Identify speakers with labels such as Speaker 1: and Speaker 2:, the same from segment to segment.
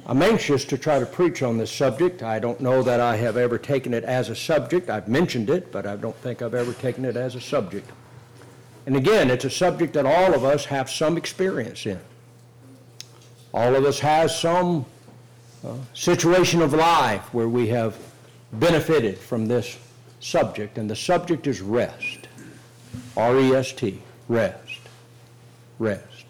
Speaker 1: I'm anxious to try to preach on this subject. I don't know that I have ever taken it as a subject. I've mentioned it, but I don't think I've ever taken it as a subject. And again, it's a subject that all of us have some experience in. All of us has some situation of life where we have benefited from this subject, and the subject is rest. R-E-S-T, rest. Rest.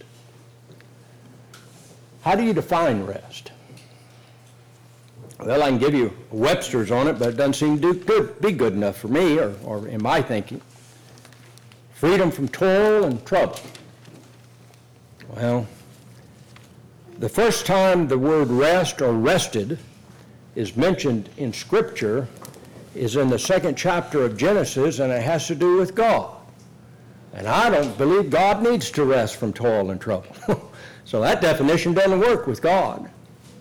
Speaker 1: How do you define rest? Well, I can give you Webster's on it, but it doesn't seem to be good enough for me, or in my thinking. Freedom from toil and trouble. Well, the first time the word rest or rested is mentioned in Scripture is in the 2nd chapter of Genesis, and it has to do with God. And I don't believe God needs to rest from toil and trouble. So that definition doesn't work with God.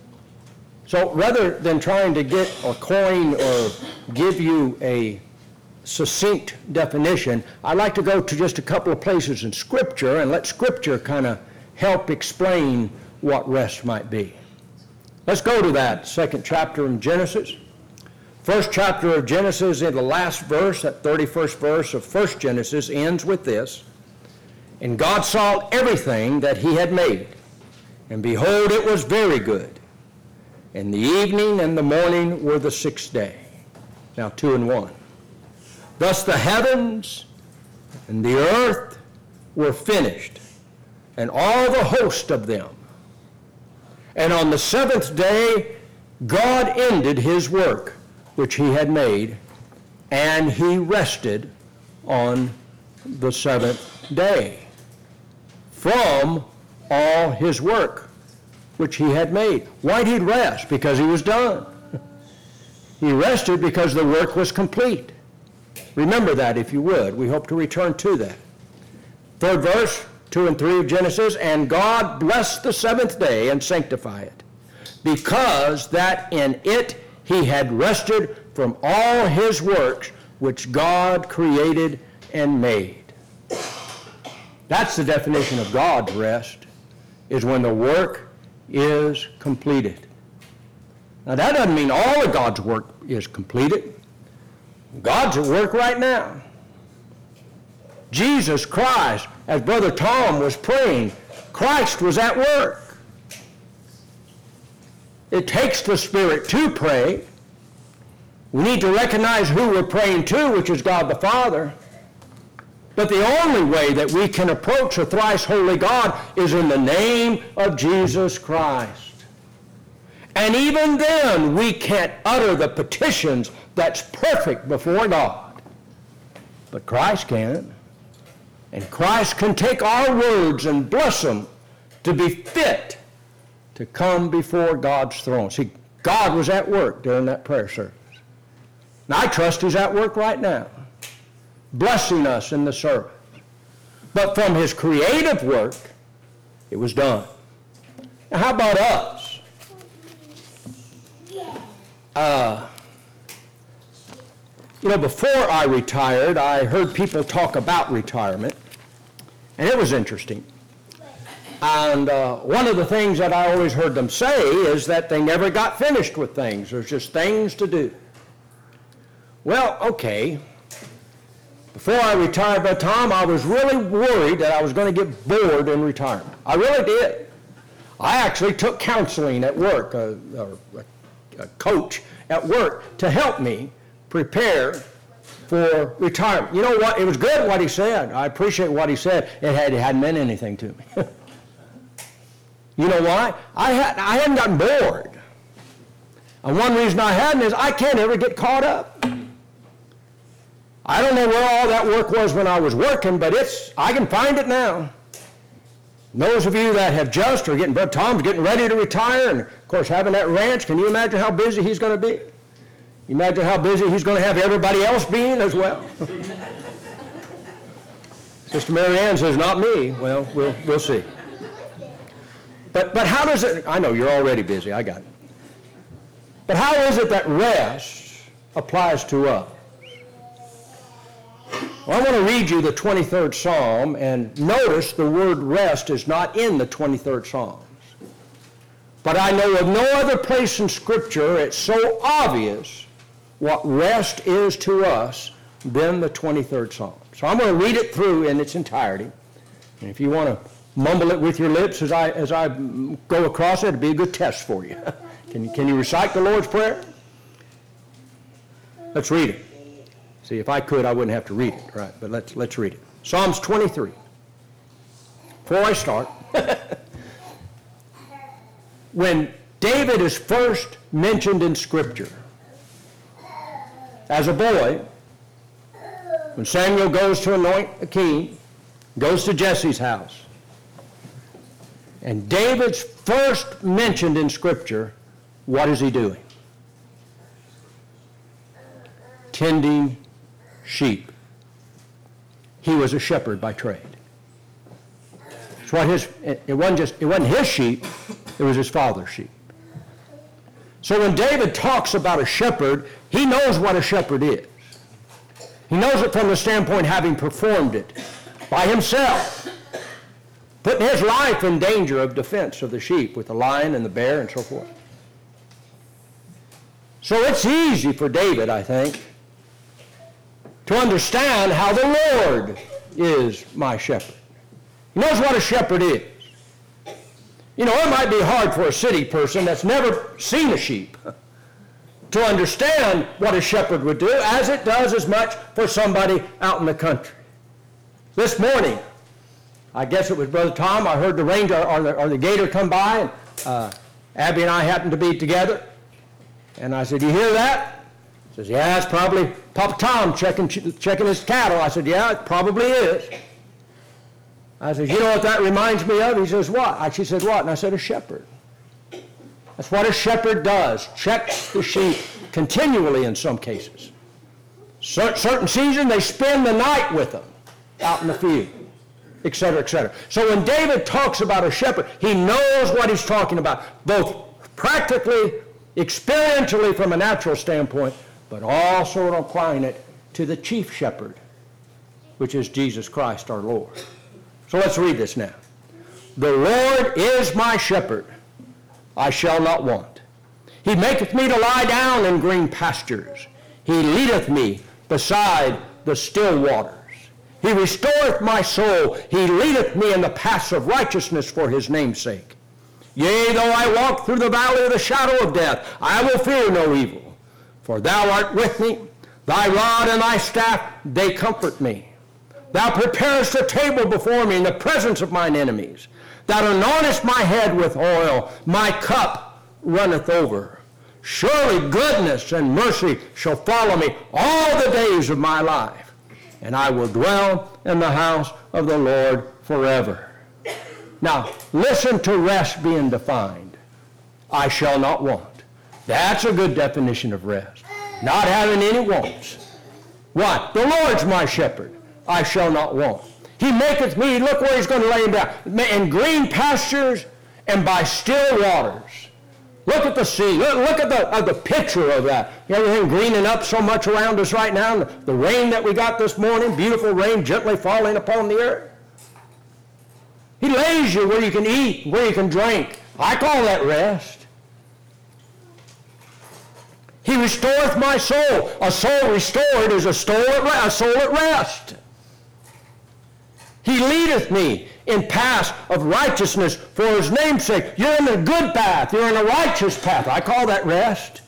Speaker 1: So rather than trying to get or coin or give you a succinct definition, I'd like to go to just a couple of places in Scripture and let Scripture kind of help explain what rest might be. Let's go to that 2nd chapter in Genesis. 1st chapter of Genesis, in the last verse, that 31st verse of 1st Genesis, ends with this. And God saw everything that he had made, and behold, it was very good. And the evening and the morning were the 6th day. Now 2 and 1. Thus the heavens and the earth were finished, and all the host of them. And on the 7th day God ended his work which he had made, and he rested on the 7th day from all his work which he had made. Why did he rest? Because he was done. He rested because the work was complete. Remember that if you would. We hope to return to that. 3rd verse, 2 and 3 of Genesis, and God blessed the 7th day and sanctified it, because that in it he had rested from all his works which God created and made. That's the definition of God's rest, is when the work is completed. Now that doesn't mean all of God's work is completed. God's at work right now. Jesus Christ, as Brother Tom was praying, Christ was at work. It takes the Spirit to pray. We need to recognize who we're praying to, which is God the Father. But the only way that we can approach a thrice holy God is in the name of Jesus Christ. And even then, we can't utter the petitions that's perfect before God. But Christ can. And Christ can take our words and bless them to be fit to come before God's throne. See, God was at work during that prayer service. And I trust he's at work right now, blessing us in the service. But from his creative work, it was done. Now, how about us? Before I retired, I heard people talk about retirement, and it was interesting. And one of the things that I always heard them say is that they never got finished with things. There's just things to do. Well, okay. Before I retired, by Tom, I was really worried that I was going to get bored in retirement. I really did. I actually took counseling at work, a coach at work, to help me prepare for retirement. You know what? It was good what he said. I appreciate what he said. It hadn't meant anything to me. You know why? I hadn't gotten bored. And one reason I hadn't is I can't ever get caught up. I don't know where all that work was when I was working, but I can find it now. Those of you that have just or Brother Tom's getting ready to retire, and of course having that ranch, can you imagine how busy he's going to be? You imagine how busy he's going to have everybody else being as well? Sister Mary Ann says, not me. Well, we'll see. But how does it, I know you're already busy, I got it. But how is it that rest applies to us? Well, I want to read you the 23rd Psalm, and notice the word rest is not in the 23rd Psalms. But I know of no other place in Scripture it's so obvious what rest is to us than the 23rd Psalm. So I'm going to read it through in its entirety. And if you want to mumble it with your lips as I go across it, it'll be a good test for you. Can you recite the Lord's Prayer? Let's read it. See, if I could, I wouldn't have to read it, right? But let's read it. Psalms 23. Before I start, when David is first mentioned in Scripture, as a boy, when Samuel goes to anoint a king, goes to Jesse's house, and David's first mentioned in Scripture, what is he doing? Tending sheep. He was a shepherd by trade. It's what it wasn't his sheep, it was his father's sheep. So when David talks about a shepherd, he knows what a shepherd is. He knows it from the standpoint having performed it by himself, putting his life in danger of defense of the sheep with the lion and the bear and so forth. So it's easy for David, I think, to understand how the Lord is my shepherd. He knows what a shepherd is. You know, it might be hard for a city person that's never seen a sheep to understand what a shepherd would do, as it does as much for somebody out in the country. This morning, I guess it was Brother Tom, I heard the ranger or the gator come by, and Abby and I happened to be together. And I said, "You hear that?" He says, "Yeah, it's probably Papa Tom checking his cattle." I said, "Yeah, it probably is." I said, "You know what that reminds me of?" He says, "What?" She said, "What?" And I said, "A shepherd." That's what a shepherd does, checks the sheep continually in some cases. Certain seasons, they spend the night with them out in the field, etc., etc. So when David talks about a shepherd, he knows what he's talking about, both practically, experientially from a natural standpoint, but also applying it to the chief shepherd, which is Jesus Christ our Lord. So let's read this now. "The Lord is my shepherd, I shall not want. He maketh me to lie down in green pastures. He leadeth me beside the still waters. He restoreth my soul. He leadeth me in the paths of righteousness for his name's sake. Yea, though I walk through the valley of the shadow of death, I will fear no evil. For thou art with me. Thy rod and thy staff, they comfort me. Thou preparest a table before me in the presence of mine enemies. Thou anointest my head with oil. My cup runneth over. Surely goodness and mercy shall follow me all the days of my life, and I will dwell in the house of the Lord forever." Now, listen to rest being defined. I shall not want. That's a good definition of rest. Not having any wants. What? The Lord's my shepherd. I shall not want. He maketh me, look where he's going to lay him down, in green pastures and by still waters. Look at the sea. Look at the picture of that. Everything greening up so much around us right now. The rain that we got this morning, beautiful rain gently falling upon the earth. He lays you where you can eat, where you can drink. I call that rest. He restoreth my soul. A soul restored is a soul at rest. He leadeth me in paths of righteousness for his name's sake. You're in the good path. You're in a righteous path. I call that rest.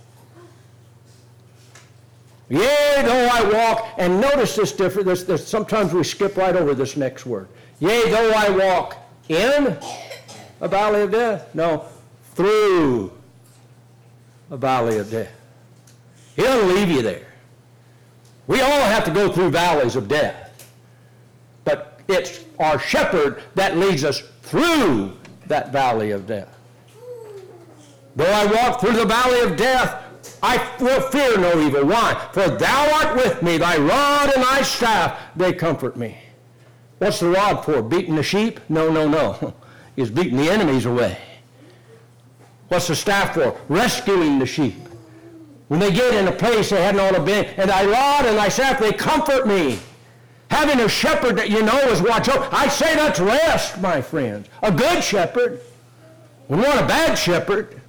Speaker 1: Yea, though I walk, and notice this difference. Sometimes we skip right over this next word. Yea, though I walk in a valley of death. No, through a valley of death. He doesn't leave you there. We all have to go through valleys of death. But it's our shepherd that leads us through that valley of death. Though I walk through the valley of death, I will fear no evil. Why? For thou art with me, thy rod and thy staff, they comfort me. What's the rod for? Beating the sheep? No. He's beating the enemies away. What's the staff for? Rescuing the sheep. When they get in a place they hadn't ought to be, and thy rod and thy staff, they comfort me. Having a shepherd that you know is watch over. I say that's rest, my friends. A good shepherd. When what a bad shepherd,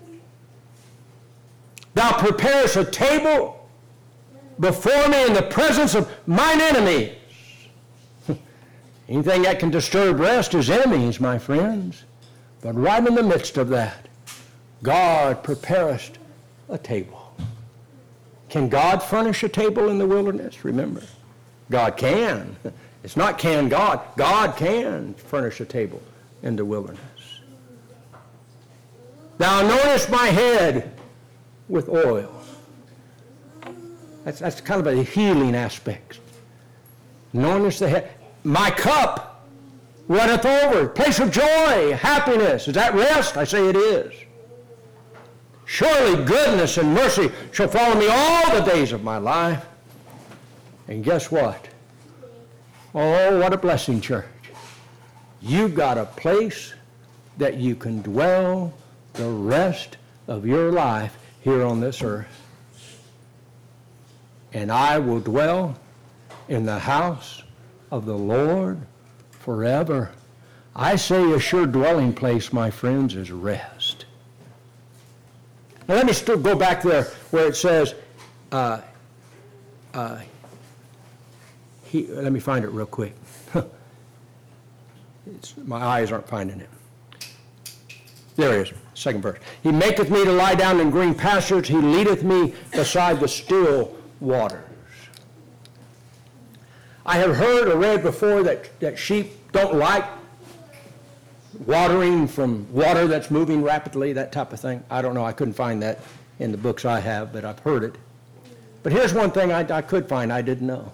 Speaker 1: thou preparest a table before me in the presence of mine enemies. Anything that can disturb rest is enemies, my friends. But right in the midst of that, God preparest a table. Can God furnish a table in the wilderness? Remember, God can. It's not can God. God can furnish a table in the wilderness. Thou anointest my head with oil. That's kind of a healing aspect. Anointest the head. My cup runneth over. Place of joy, happiness. Is that rest? I say it is. Surely goodness and mercy shall follow me all the days of my life. And guess what? Oh, what a blessing, church. You got a place that you can dwell the rest of your life here on this earth. And I will dwell in the house of the Lord forever. I say a sure dwelling place, my friends, is rest. Now let me still go back there where it says, let me find it real quick. My eyes aren't finding it. There it is, second verse. He maketh me to lie down in green pastures. He leadeth me beside the still waters. I have heard or read before that sheep don't like watering from water that's moving rapidly, that type of thing. I don't know. I couldn't find that in the books I have, but I've heard it. But here's one thing I could find I didn't know.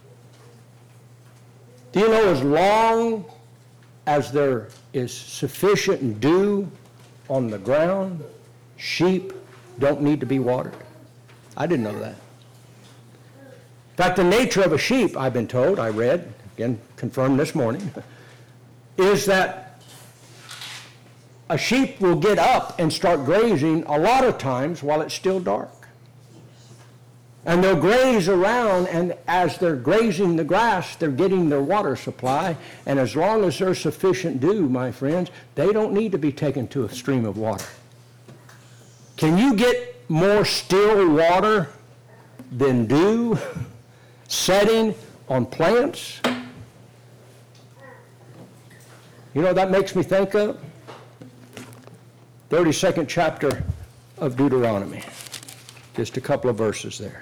Speaker 1: Do you know as long as there is sufficient dew on the ground, sheep don't need to be watered? I didn't know that. In fact, the nature of a sheep, I've been told, I read, again, confirmed this morning, is that a sheep will get up and start grazing a lot of times while it's still dark. And they'll graze around, and as they're grazing the grass, they're getting their water supply. And as long as there's sufficient dew, my friends, they don't need to be taken to a stream of water. Can you get more still water than dew setting on plants? You know, that makes me think of 32nd chapter of Deuteronomy. Just a couple of verses there.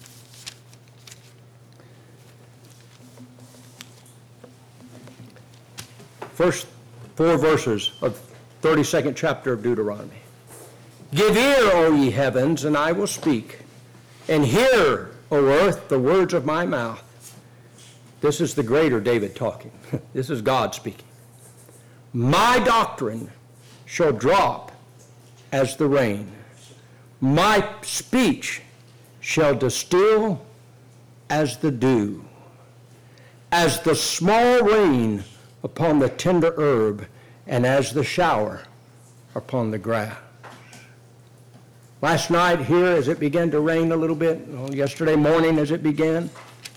Speaker 1: First 4 verses of 32nd chapter of Deuteronomy. Give ear, O ye heavens, and I will speak, and hear, O earth, the words of my mouth. This is the greater David talking. This is God speaking. My doctrine shall drop as the rain. My speech shall distill as the dew, as the small rain upon the tender herb, and as the shower upon the grass. Last night here, as it began to rain a little bit, yesterday morning as it began,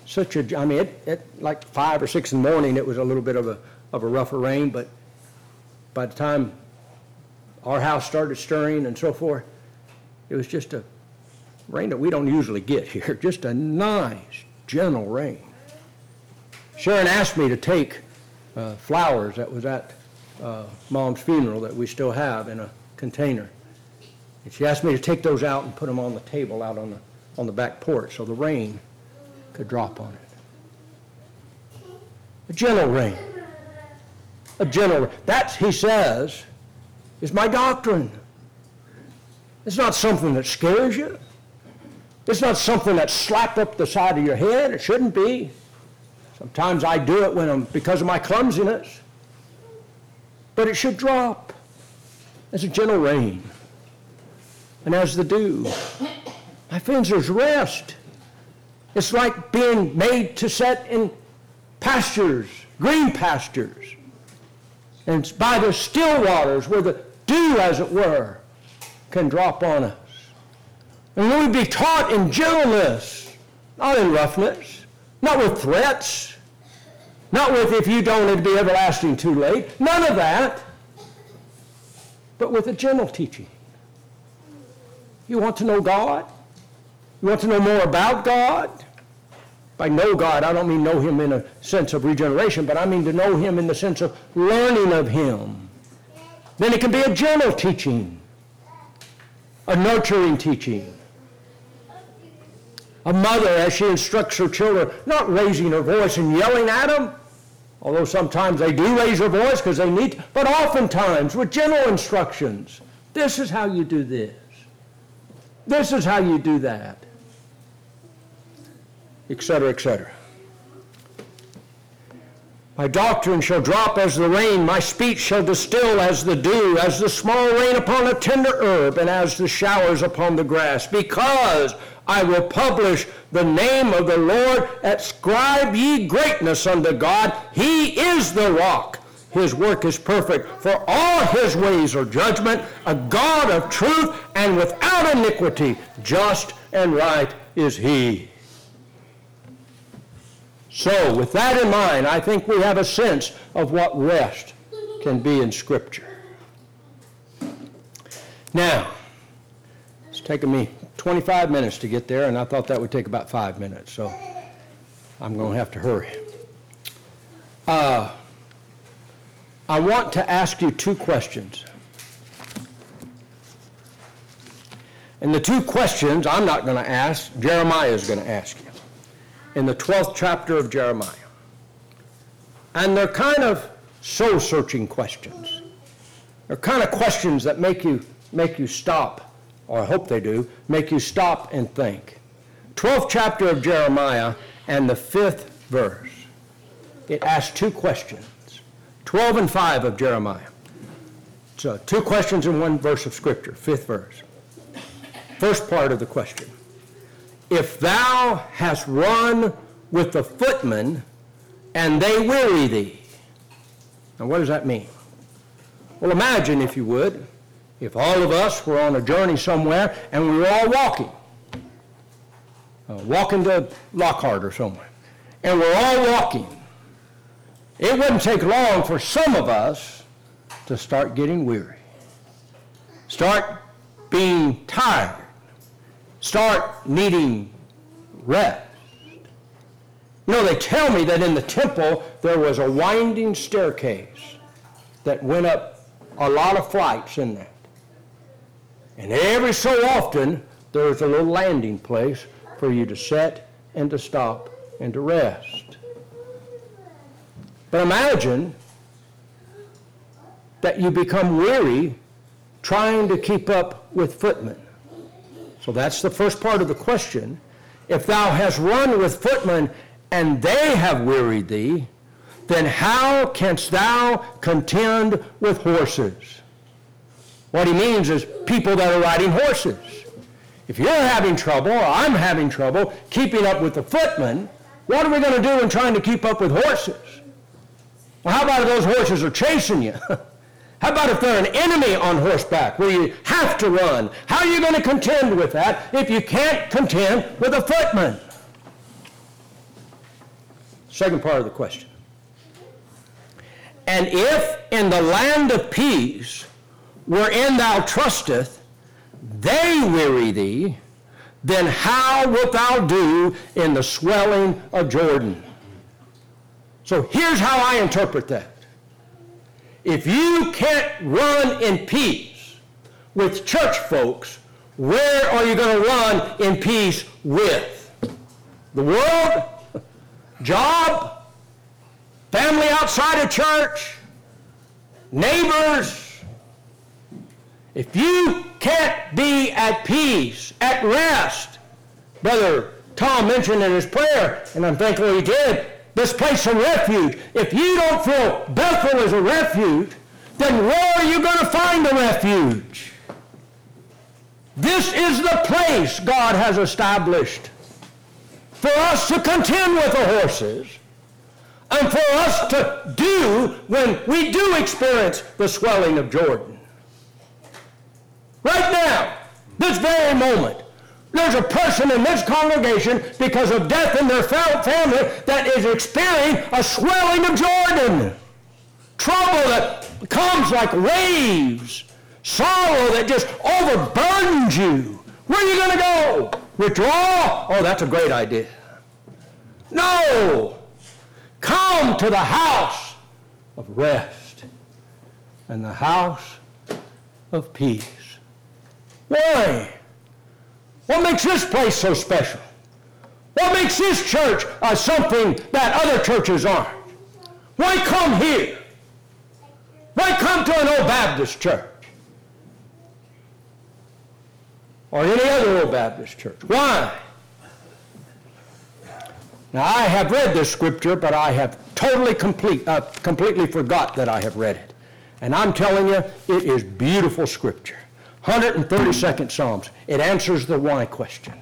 Speaker 1: like 5 or 6 in the morning, it was a little bit of a rougher rain, but by the time our house started stirring and so forth, it was just a rain that we don't usually get here, just a nice, gentle rain. Sharon asked me to take flowers that was at Mom's funeral that we still have in a container. And she asked me to take those out and put them on the table out on the back porch so the rain could drop on it. A gentle rain. A gentle rain. That, he says, is my doctrine. It's not something that scares you. It's not something that's slapped up the side of your head. It shouldn't be. Sometimes I do it because of my clumsiness. But it should drop as a gentle rain and as the dew. My friends, there's rest. It's like being made to set in pastures, green pastures, and by the still waters where the dew, as it were, can drop on us. And we be taught in gentleness, not in roughness. Not with threats. Not with if you don't, it'll be everlasting too late. None of that. but with a gentle teaching. You want to know God? You want to know more about God? By know God, I don't mean know him in a sense of regeneration, but I mean to know him in the sense of learning of him. Then it can be a gentle teaching, a nurturing teaching. A mother, as she instructs her children, not raising her voice and yelling at them, although sometimes they do raise their voice because they need to, but oftentimes with gentle instructions. This is how you do this. This is how you do that. Etc., etc. My doctrine shall drop as the rain, my speech shall distill as the dew, as the small rain upon a tender herb, and as the showers upon the grass, because I will publish the name of the Lord. Ascribe ye greatness unto God. He is the rock. His work is perfect, for all his ways are judgment, a God of truth, and without iniquity, just and right is he. So, with that in mind, I think we have a sense of what rest can be in Scripture. Now, it's taken me 25 minutes to get there, and I thought that would take about 5 minutes, so I'm going to have to hurry. I want to ask you two questions. And the two questions I'm not going to ask, Jeremiah is going to ask you. In the 12th chapter of Jeremiah. And they're kind of soul-searching questions. They're kind of questions that make you stop, or I hope they do, make you stop and think. 12th chapter of Jeremiah and the 5th verse. It asks two questions. 12 and 5 of Jeremiah. So two questions in one verse of Scripture, 5th verse. First part of the question. If thou hast run with the footmen, and they weary thee. Now what does that mean? Well, imagine, if you would, if all of us were on a journey somewhere, and we were all walking to Lockhart or somewhere, and we're all walking. It wouldn't take long for some of us to start getting weary, start being tired, start needing rest. You know, they tell me that in the temple there was a winding staircase that went up a lot of flights in that. And every so often there was a little landing place for you to sit and to stop and to rest. But imagine that you become weary trying to keep up with footmen. So that's the first part of the question. If thou hast run with footmen, and they have wearied thee, then how canst thou contend with horses? What he means is people that are riding horses. If you're having trouble, or I'm having trouble, keeping up with the footmen, what are we going to do in trying to keep up with horses? Well, how about if those horses are chasing you? How about if they're an enemy on horseback where you have to run? How are you going to contend with that if you can't contend with a footman? Second part of the question. And if in the land of peace, wherein thou trusteth, they weary thee, then how wilt thou do in the swelling of Jordan? So here's how I interpret that. If you can't run in peace with church folks, where are you going to run in peace with? The world? Job? Family outside of church? Neighbors? If you can't be at peace, at rest, Brother Tom mentioned in his prayer, and I'm thankful he did, this place of refuge. If you don't feel Bethel is a refuge, then where are you going to find a refuge? This is the place God has established for us to contend with the horses and for us to do when we do experience the swelling of Jordan. Right now, this very moment, there's a person in this congregation, because of death in their family, that is experiencing a swelling of Jordan. Trouble that comes like waves Sorrow that just overburdens you. Where are you going to go? Withdraw? Oh, that's a great idea. No! Come to the house of rest and the house of peace. Why? What makes this place so special? What makes this church something that other churches aren't? Why come here? Why come to an old Baptist church? Or any other old Baptist church? Why? Now, I have read this scripture, but I have completely forgot that I have read it. And I'm telling you, it is beautiful scripture. 132nd Psalms. It answers the why question.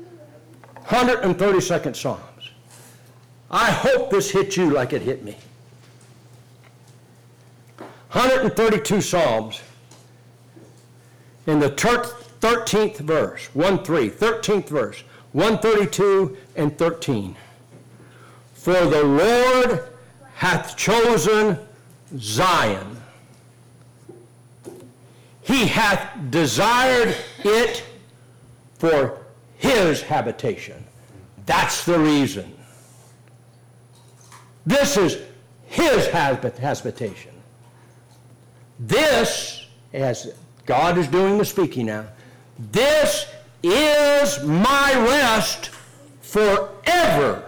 Speaker 1: 132nd Psalms. I hope this hit you like it hit me. 132 Psalms. In the 13th verse, 1-3, 13th verse, 132 and 13. For the Lord hath chosen Zion. He hath desired it for his habitation. That's the reason. This is his habitation. This, as God is doing the speaking now, this is my rest forever.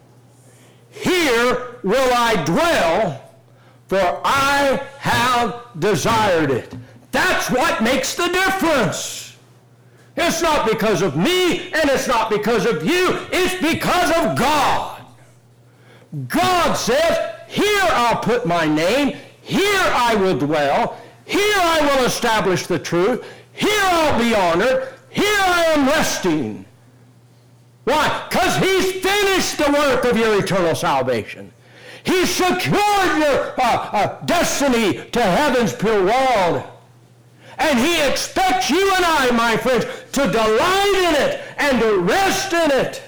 Speaker 1: Here will I dwell, for I have desired it. That's what makes the difference. It's not because of me, and it's not because of you. It's because of God. God says, here I'll put my name. Here I will dwell. Here I will establish the truth. Here I'll be honored. Here I am resting. Why? Because he's finished the work of your eternal salvation. He's secured your destiny to heaven's pure world. And he expects you and I, my friends, to delight in it and to rest in it.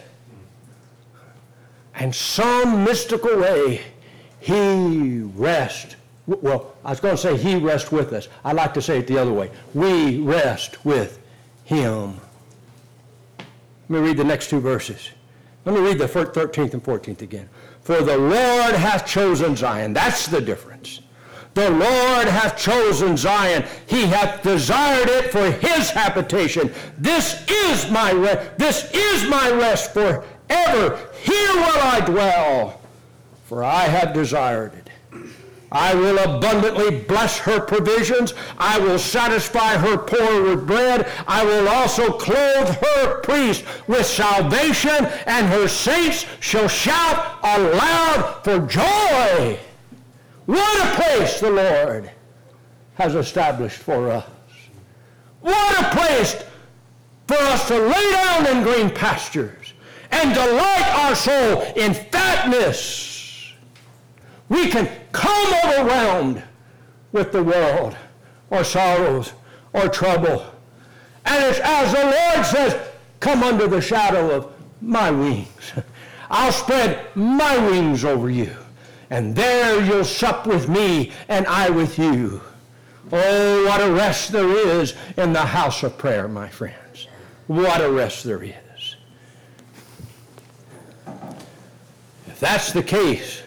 Speaker 1: And some mystical way, he rests. Well, I was going to say he rests with us. I like to say it the other way. We rest with him. Let me read the next two verses. Let me read the 13th and 14th again. For the Lord hath chosen Zion. That's the difference. The Lord hath chosen Zion. He hath desired it for his habitation. This is my rest. This is my rest forever. Here will I dwell, for I have desired it. I will abundantly bless her provisions. I will satisfy her poor with bread. I will also clothe her priest with salvation, and her saints shall shout aloud for joy. What a place the Lord has established for us. What a place for us to lay down in green pastures and delight our soul in fatness. We can come overwhelmed with the world or sorrows or trouble. And it's as the Lord says, come under the shadow of my wings. I'll spread my wings over you. And there you'll sup with me and I with you. Oh, what a rest there is in the house of prayer, my friends. What a rest there is. If that's the case,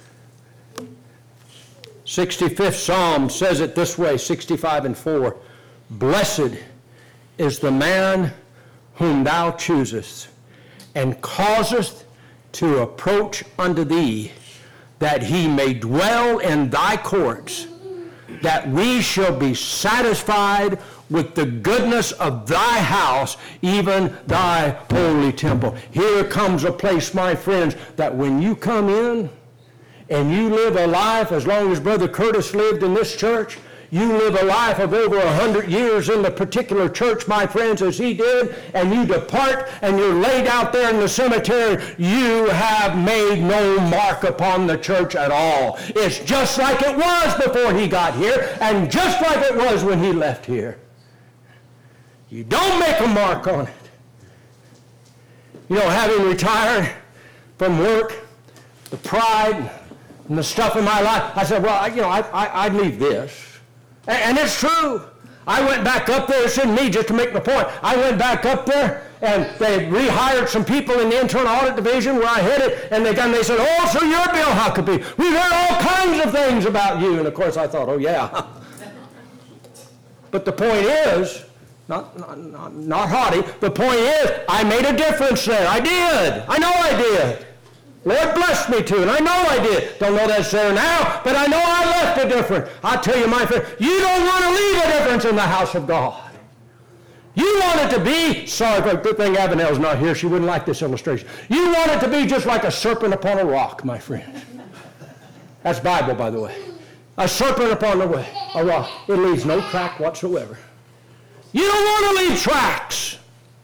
Speaker 1: 65th Psalm says it this way, 65 and 4. Blessed is the man whom thou choosest, and causest to approach unto thee, that he may dwell in thy courts, that we shall be satisfied with the goodness of thy house, even thy holy temple. Here comes a place, my friends, that when you come in, and you live a life as long as Brother Curtis lived in this church, you live a life of over 100 years in the particular church, my friends, as he did, and you depart and you're laid out there in the cemetery, you have made no mark upon the church at all. It's just like it was before he got here, and just like it was when he left here. You don't make a mark on it. You know, having retired from work, the pride and the stuff in my life, I said, well, I'd leave this. And it's true. I went back up there, it's in me just to make my point. I went back up there, and they rehired some people in the internal audit division where I headed, and they said, oh, so you're Bill Huckabee. We've heard all kinds of things about you. And of course I thought, oh yeah. But the point is, not haughty, the point is, I made a difference there. I did. I know I did. Lord blessed me to, and I know I did. Don't know that's there now, but I know I left a difference. I tell you, my friend, you don't want to leave a difference in the house of God. You want it to be, sorry, good thing Abigail's not here, she wouldn't like this illustration. You want it to be just like a serpent upon a rock, my friend. That's Bible, by the way. A serpent upon a rock. It leaves no track whatsoever. You don't want to leave tracks.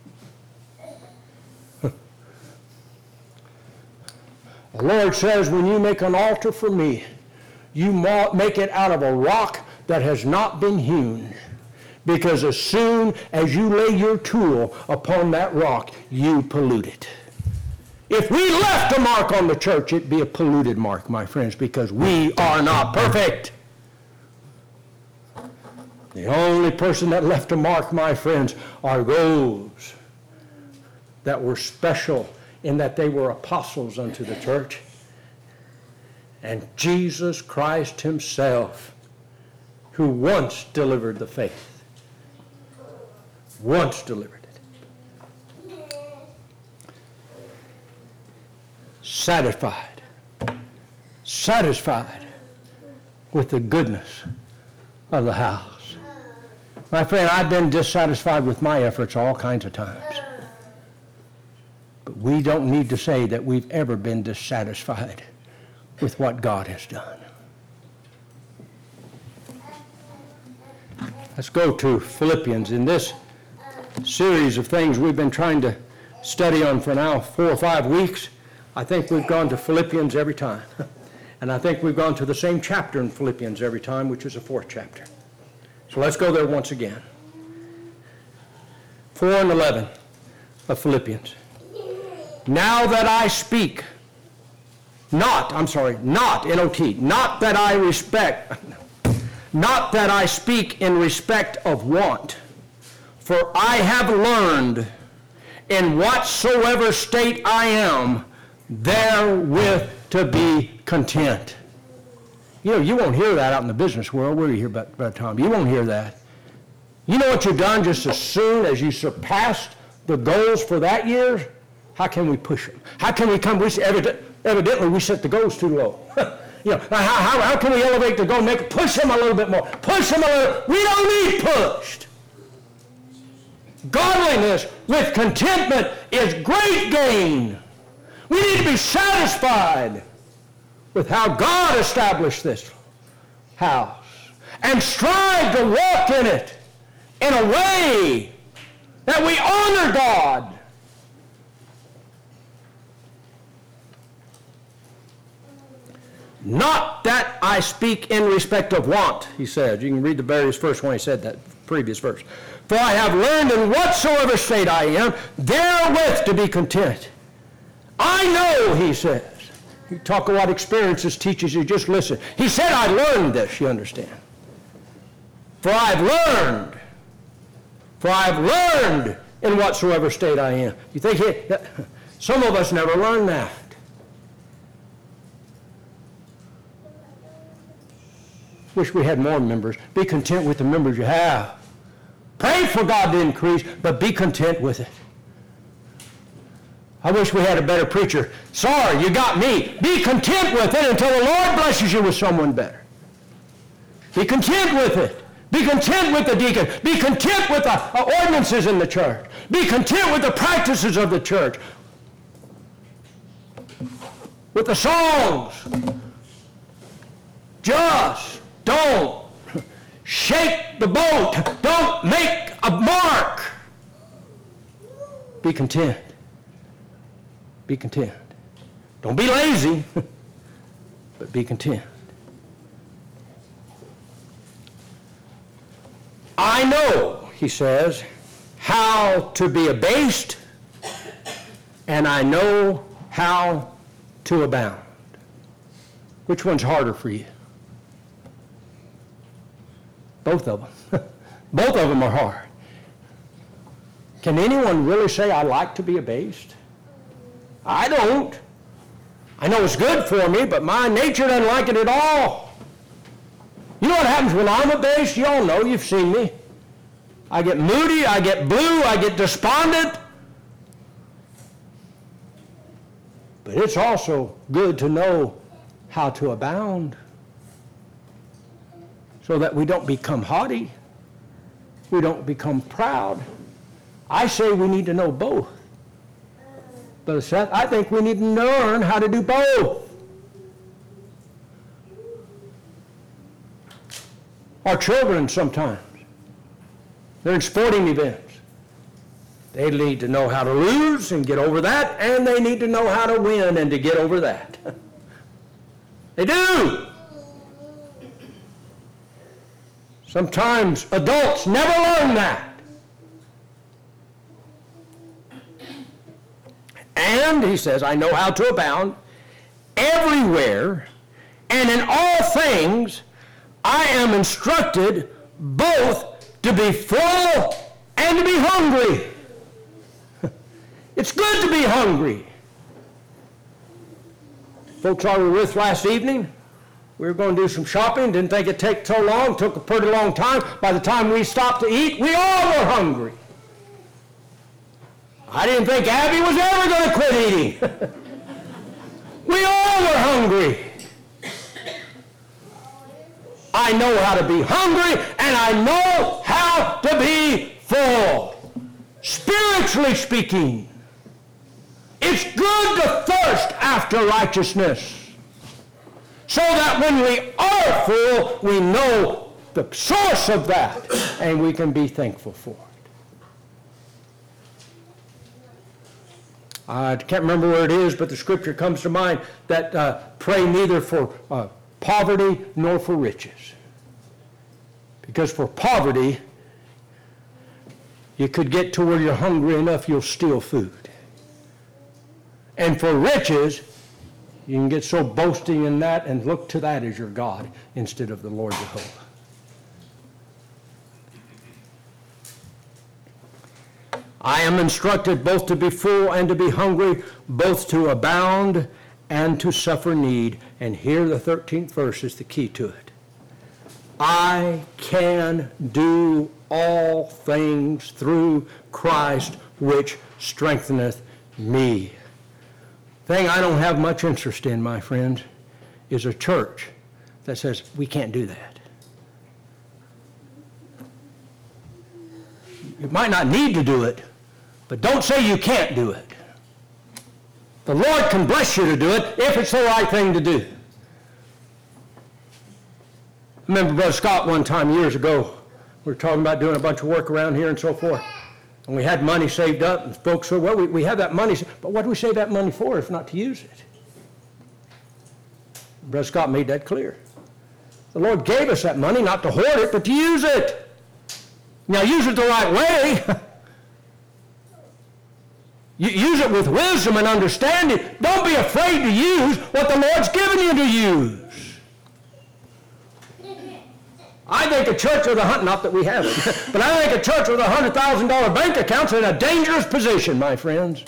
Speaker 1: The Lord says, when you make an altar for me, you make it out of a rock that has not been hewn. Because as soon as you lay your tool upon that rock, you pollute it. If we left a mark on the church, it'd be a polluted mark, my friends, because we are not perfect. The only person that left a mark, my friends, are those that were special in that they were apostles unto the church. And Jesus Christ himself, who once delivered the faith, once delivered it. Satisfied with the goodness of the house. My friend, I've been dissatisfied with my efforts all kinds of times. But we don't need to say that we've ever been dissatisfied with what God has done. Let's go to Philippians. In this series of things we've been trying to study on for now 4 or 5 weeks, I think we've gone to Philippians every time. And I think we've gone to the same chapter in Philippians every time, which is the 4th chapter. So let's go there once again. 4 and 11 of Philippians. Now that I speak, not that I speak in respect of want, for I have learned in whatsoever state I am, therewith to be content. You know, you won't hear that out in the business world, will you, here, Brother Tom? You won't hear that. You know what you've done just as soon as you surpassed the goals for that year? How can we push them? How can we come? Evidently, we set the goals too low. You know, how can we elevate the goal? Push them a little bit more. Push them a little. We don't need pushed. Godliness with contentment is great gain. We need to be satisfied with how God established this house and strive to walk in it in a way that we honor God. Not that I speak in respect of want, he said. You can read the various verse when he said that previous verse. For I have learned in whatsoever state I am, therewith to be content. I know, he says. You talk about experiences teaches you, just listen. He said, I learned this, you understand. For I've learned in whatsoever state I am. You think some of us never learn that. Wish we had more members. Be content with the members you have. Pray for God to increase, but be content with it. I wish we had a better preacher. Sorry, you got me. Be content with it until the Lord blesses you with someone better. Be content with it. Be content with the deacon. Be content with the ordinances in the church. Be content with the practices of the church. With the songs. Just don't shake the boat. Don't make a mark. Be content. Be content. Don't be lazy, but be content. I know, he says, how to be abased, and I know how to abound. Which one's harder for you? Both of them. Both of them are hard. Can anyone really say, I like to be abased? I don't. I know it's good for me, but my nature doesn't like it at all. You know what happens when I'm abased? You all know, you've seen me. I get moody, I get blue, I get despondent. But it's also good to know how to abound so that we don't become haughty, we don't become proud. I say we need to know both. Brother Seth, I think we need to learn how to do both. Our children sometimes, they're in sporting events. They need to know how to lose and get over that, and they need to know how to win and to get over that. They do. Sometimes adults never learn that. And, he says, I know how to abound everywhere, and in all things I am instructed both to be full and to be hungry. It's good to be hungry. Folks I were with last evening, we were going to do some shopping, didn't think it'd take so long, took a pretty long time. By the time we stopped to eat, we all were hungry. I didn't think Abby was ever going to quit eating. We all were hungry. I know how to be hungry, and I know how to be full. Spiritually speaking, it's good to thirst after righteousness, so that when we are full, we know the source of that, and we can be thankful for it. I can't remember where it is, but the scripture comes to mind that pray neither for poverty nor for riches. Because for poverty, you could get to where you're hungry enough, you'll steal food. And for riches, you can get so boasting in that and look to that as your God instead of the Lord Jehovah. I am instructed both to be full and to be hungry, both to abound and to suffer need. And here the 13th verse is the key to it. I can do all things through Christ which strengtheneth me. Thing I don't have much interest in, my friends, is a church that says we can't do that. You might not need to do it, but don't say you can't do it. The Lord can bless you to do it if it's the right thing to do. I remember Brother Scott one time years ago, we were talking about doing a bunch of work around here and so forth. And we had money saved up, and folks said, well, we have that money, but what do we save that money for if not to use it? Brother Scott made that clear. The Lord gave us that money not to hoard it, but to use it. Now, use it the right way. You use it with wisdom and understanding. Don't be afraid to use what the Lord's given you to use. I think a church with not that we have it, but I think a church with $100,000 bank account's in a dangerous position, my friends.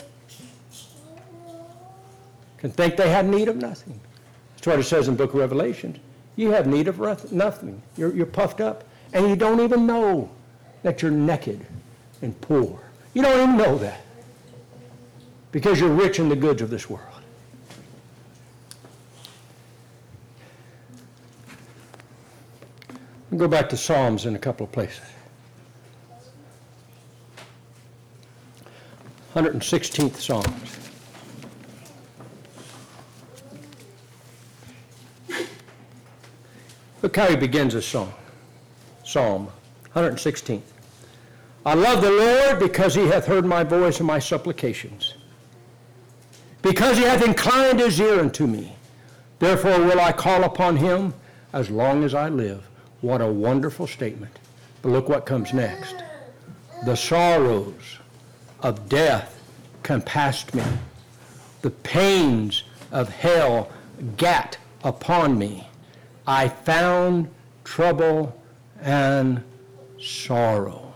Speaker 1: Can think they have need of nothing. That's what it says in the book of Revelation. You have need of nothing. You're puffed up, and you don't even know that you're naked and poor. You don't even know that because you're rich in the goods of this world. We'll go back to Psalms in a couple of places. 116th Psalms. Look how he begins his song. Psalm 116th. I love the Lord because he hath heard my voice and my supplications. Because he hath inclined his ear unto me. Therefore will I call upon him as long as I live. What a wonderful statement. But look what comes next. The sorrows of death compassed me. The pains of hell gat upon me. I found trouble and sorrow.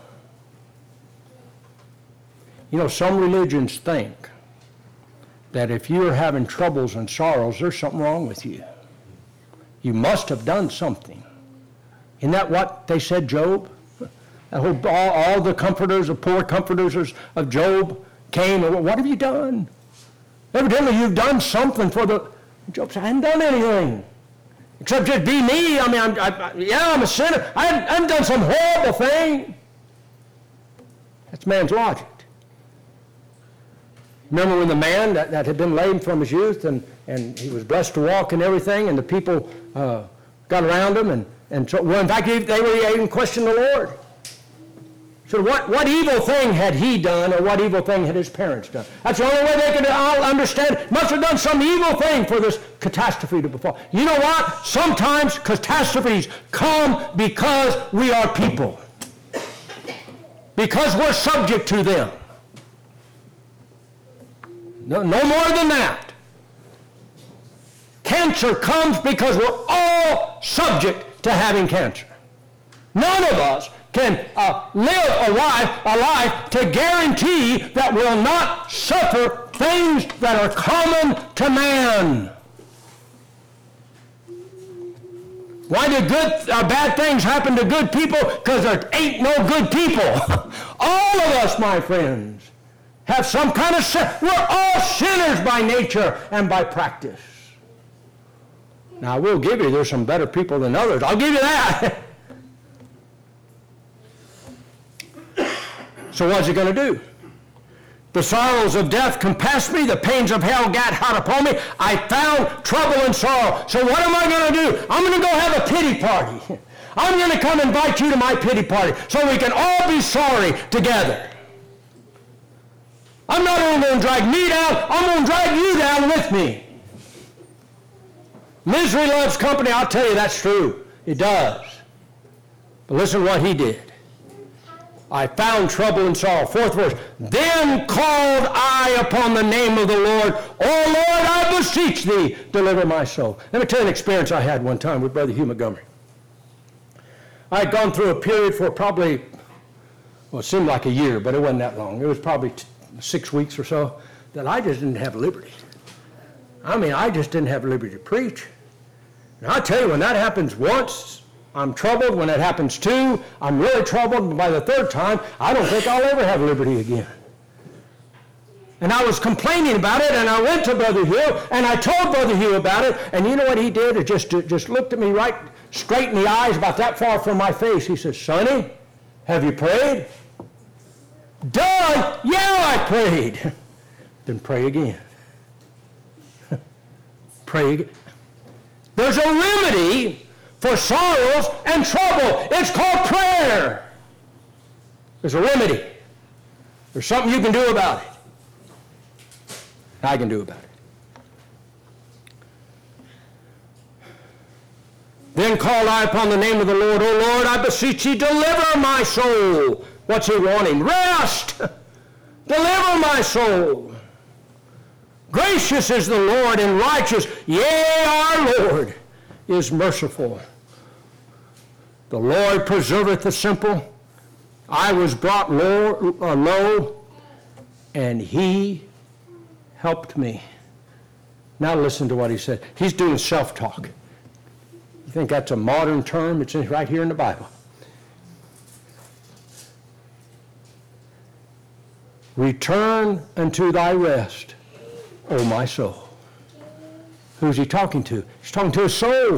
Speaker 1: You know, some religions think that if you're having troubles and sorrows, there's something wrong with you. You must have done something. Isn't that what they said, Job? All the comforters, the poor comforters of Job came and, what have you done? Evidently you've done something for the... Job said, I haven't done anything. Except just be me. I mean, I'm a sinner. I haven't done some horrible thing. That's man's logic. Remember when the man that had been lame from his youth and he was blessed to walk and everything, and the people got around him, and so, well, in fact, they were even questioning the Lord. So what evil thing had he done, or what evil thing had his parents done? That's the only way they could understand. Must have done some evil thing for this catastrophe to befall. You know what? Sometimes catastrophes come because we are people. Because we're subject to them. No more than that. Cancer comes because we're all subject to having cancer. None of us can live a life to guarantee that we'll not suffer things that are common to man. Why do bad things happen to good people? Because there ain't no good people. All of us, my friends, have some kind of sin. We're all sinners by nature and by practice. Now, I will give you, there's some better people than others. I'll give you that. So what's he going to do? The sorrows of death compassed me. The pains of hell got hot upon me. I found trouble and sorrow. So what am I going to do? I'm going to go have a pity party. I'm going to come invite you to my pity party so we can all be sorry together. I'm not only going to drag me down, I'm going to drag you down with me. Misery loves company. I'll tell you that's true. It does. But listen to what he did. I found trouble and sorrow. Fourth verse. Then called I upon the name of the Lord. O Lord, I beseech thee, deliver my soul. Let me tell you an experience I had one time with Brother Hugh Montgomery. I had gone through a period for probably, well, it seemed like a year, but it wasn't that long. It was probably 6 weeks or so that I just didn't have liberty. I mean, I just didn't have liberty to preach. And I'll tell you, when that happens once, I'm troubled. When it happens two, I'm really troubled. By the third time, I don't think I'll ever have liberty again. And I was complaining about it, and I went to Brother Hugh, and I told Brother Hugh about it, and you know what he did? He just looked at me right straight in the eyes, about that far from my face. He says, Sonny, have you prayed? Duh, yeah, I prayed. Then pray again. Pray again. There's a remedy for sorrows and trouble. It's called prayer. There's a remedy. There's something you can do about it. I can do about it. Then called I upon the name of the Lord. O Lord, I beseech thee, deliver my soul. What's he wanting? Rest. Deliver my soul. Gracious is the Lord and righteous. Yea, our Lord is merciful. The Lord preserveth the simple. I was brought low, and he helped me. Now listen to what he said. He's doing self-talk. You think that's a modern term? It's right here in the Bible. Return unto thy rest, O my soul. Who's he talking to? He's talking to his soul.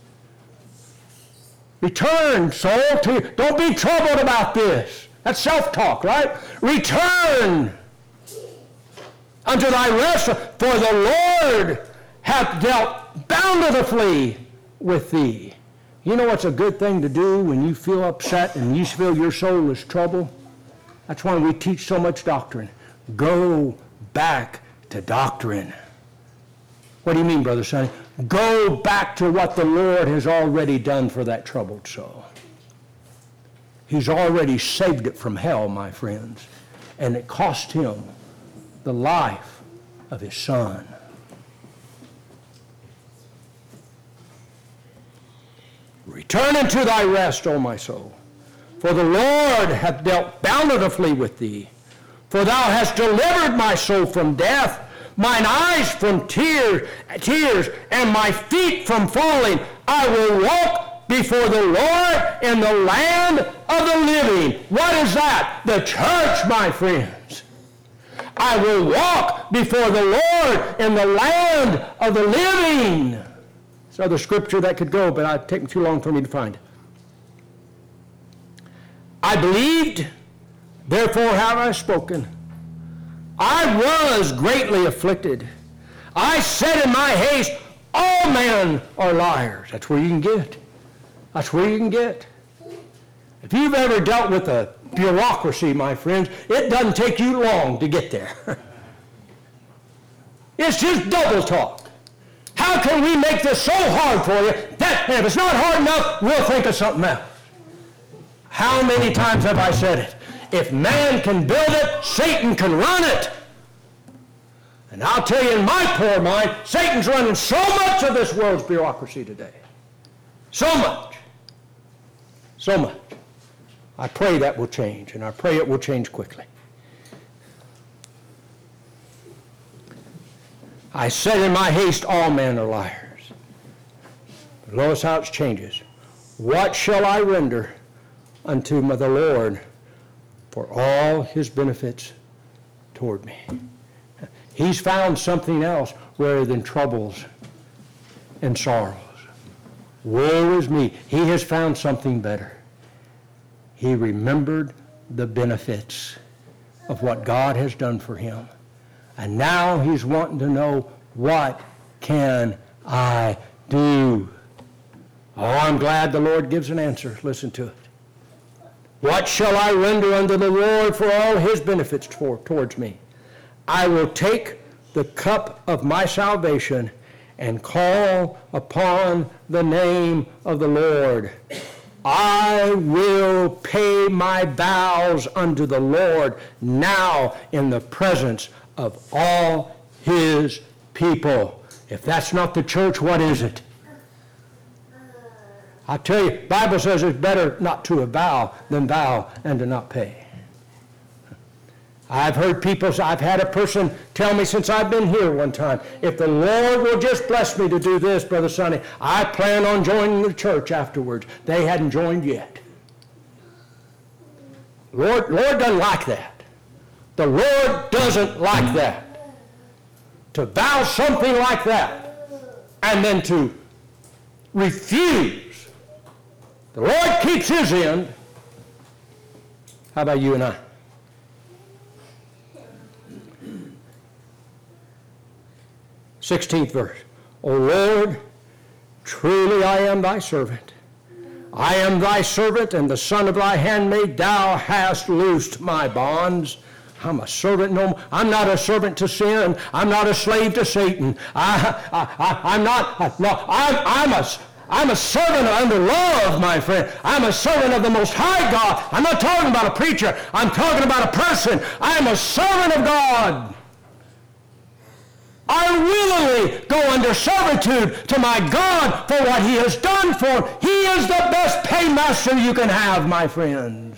Speaker 1: Return, soul, to... Don't be troubled about this. That's self-talk, right? Return unto thy rest, for the Lord hath dealt bountifully with thee. You know what's a good thing to do when you feel upset and you feel your soul is troubled? That's why we teach so much doctrine. Go back to doctrine. What do you mean, Brother Sonny? Go back to what the Lord has already done for that troubled soul. He's already saved it from hell, my friends. And it cost him the life of his son. Return unto thy rest, O my soul. For the Lord hath dealt bountifully with thee. For thou hast delivered my soul from death, mine eyes from tears, and my feet from falling. I will walk before the Lord in the land of the living. What is that? The church, my friends. I will walk before the Lord in the land of the living. There's other scripture that could go, but it'd take too long for me to find it. I believed, therefore have I spoken. I was greatly afflicted. I said in my haste, all men are liars. That's where you can get. That's where you can get. If you've ever dealt with a bureaucracy, my friends, it doesn't take you long to get there. It's just double talk. How can we make this so hard for you that if it's not hard enough, we'll think of something else? How many times have I said it? If man can build it, Satan can run it. And I'll tell you, in my poor mind, Satan's running so much of this world's bureaucracy today. So much. So much. I pray that will change, and I pray it will change quickly. I said in my haste, all men are liars. But notice how it changes. What shall I render unto the Lord for all his benefits toward me? He's found something else rather than troubles and sorrows. Woe is me. He has found something better. He remembered the benefits of what God has done for him. And now he's wanting to know, what can I do? Oh, I'm glad the Lord gives an answer. Listen to it. What shall I render unto the Lord for all his benefits towards me? I will take the cup of my salvation and call upon the name of the Lord. I will pay my vows unto the Lord now in the presence of all his people. If that's not the church, what is it? I tell you, the Bible says it's better not to vow than vow and to not pay. I've heard people, I've had a person tell me since I've been here one time, if the Lord will just bless me to do this, Brother Sonny, I plan on joining the church afterwards. They hadn't joined yet. Lord doesn't like that. The Lord doesn't like that. To vow something like that and then to refuse. The Lord keeps his end. How about you and I? Sixteenth verse. O Lord, truly I am thy servant. I am thy servant and the son of thy handmaid. Thou hast loosed my bonds. I'm a servant. No, I'm not a servant to sin. I'm not a slave to Satan. I'm a servant under love, my friend. I'm a servant of the Most High God. I'm not talking about a preacher. I'm talking about a person. I'm a servant of God. I willingly go under servitude to my God for what he has done for me. He is the best paymaster you can have, my friends.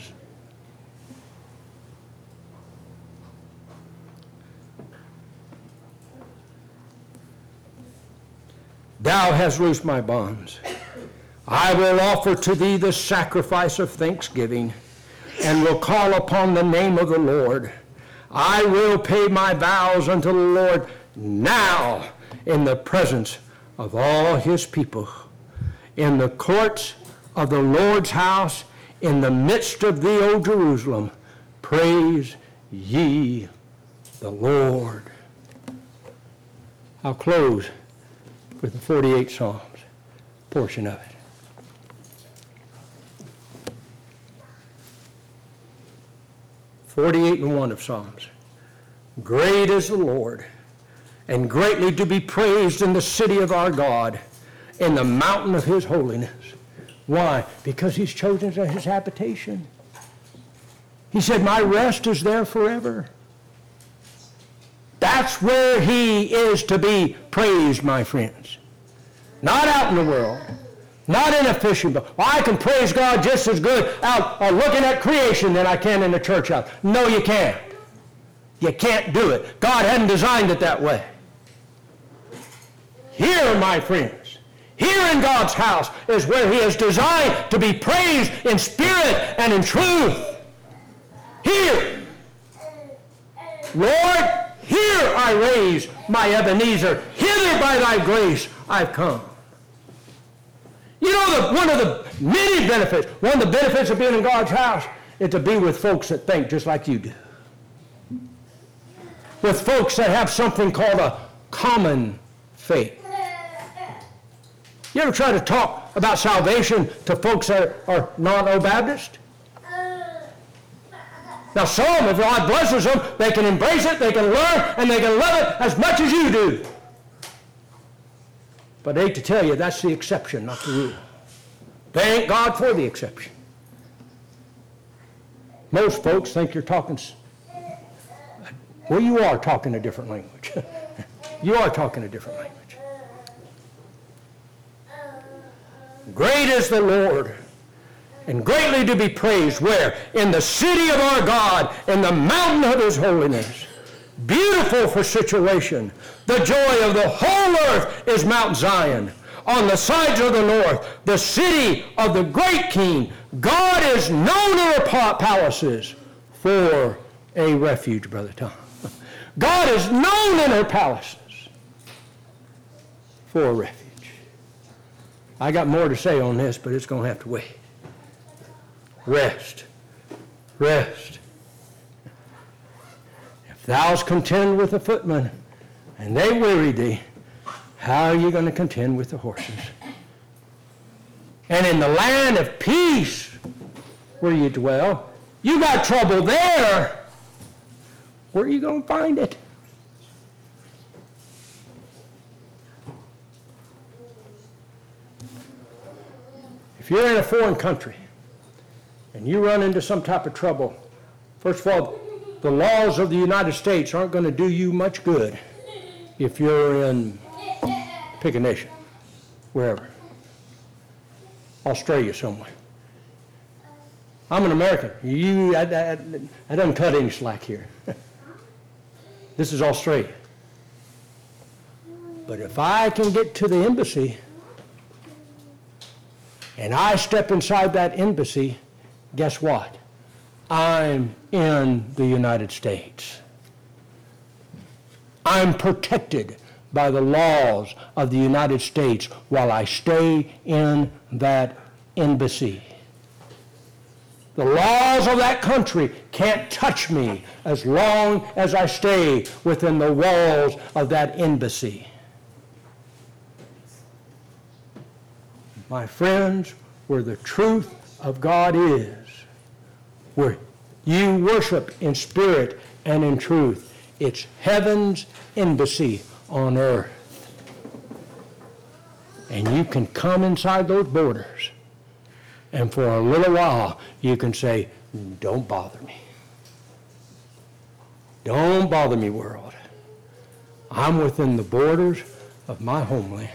Speaker 1: Thou hast loosed my bonds. I will offer to thee the sacrifice of thanksgiving, and will call upon the name of the Lord. I will pay my vows unto the Lord now in the presence of all his people, in the courts of the Lord's house, in the midst of thee, O Jerusalem. Praise ye the Lord. I'll close with the 48 Psalms portion of it. (48 and 1) of Psalms. Great is the Lord, and greatly to be praised in the city of our God, in the mountain of his holiness. Why? Because he's chosen his habitation. He said, my rest is there forever. That's where he is to be praised, my friends. Not out in the world, Not in a fishing boat. Well, I can praise God just as good out looking at creation than I can in the church house. No, you can't. You can't do it. God hadn't designed it that way. Here, my friends, here in God's house is where he is designed to be praised in spirit and in truth. Here. Lord, here I raise my Ebenezer. Hither by thy grace I've come. You know, one of the many benefits, one of the benefits of being in God's house is to be with folks that think just like you do. With folks that have something called a common faith. You ever try to talk about salvation to folks that are non-Baptist? Now some, if God blesses them, they can embrace it, they can learn, and they can love it as much as you do. But I hate to tell you, that's the exception, not the rule. Thank God for the exception. Most folks think you're talking, well, you are talking a different language. You are talking a different language. Great is the Lord, and greatly to be praised. Where? In the city of our God, in the mountain of his holiness. Beautiful for situation. The joy of the whole earth is Mount Zion. On the sides of the north, the city of the great king. God is known in her palaces for a refuge, Brother Tom. God is known in her palaces for a refuge. I got more to say on this, but it's going to have to wait. Rest. Rest. If thou's contend with the footmen, and they weary thee, how are you going to contend with the horses? And in the land of peace where you dwell, you got trouble there. Where are you going to find it? If you're in a foreign country and you run into some type of trouble, first of all, the laws of the United States aren't going to do you much good if you're in, pick a nation, wherever, Australia somewhere. I'm an American. I don't cut any slack here. This is Australia. But if I can get to the embassy and I step inside that embassy, guess what? I'm in the United States. I'm protected by the laws of the United States while I stay in that embassy. The laws of that country can't touch me as long as I stay within the walls of that embassy. My friends, where the truth of God is, where you worship in spirit and in truth, it's heaven's embassy on earth. And you can come inside those borders, and for a little while you can say, don't bother me. Don't bother me, world. I'm within the borders of my homeland.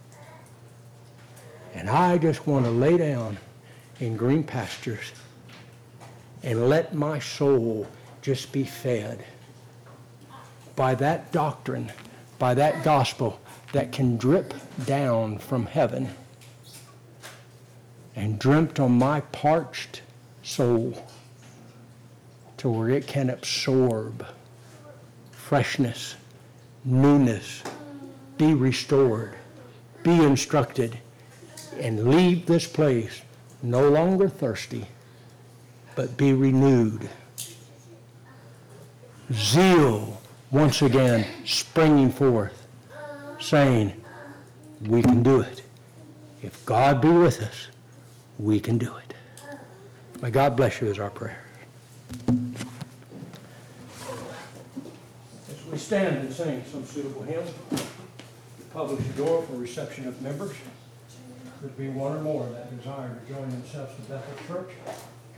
Speaker 1: And I just want to lay down in green pastures and let my soul just be fed by that doctrine, by that gospel that can drip down from heaven and drip on my parched soul to where it can absorb freshness, newness, be restored, be instructed, and leave this place no longer thirsty, but be renewed. Zeal once again springing forth, saying, we can do it. If God be with us, we can do it. May God bless you is our prayer. As we stand and sing some suitable hymn, we publish the door for reception of members. Could be one or more that desire to join themselves to Bethel Church.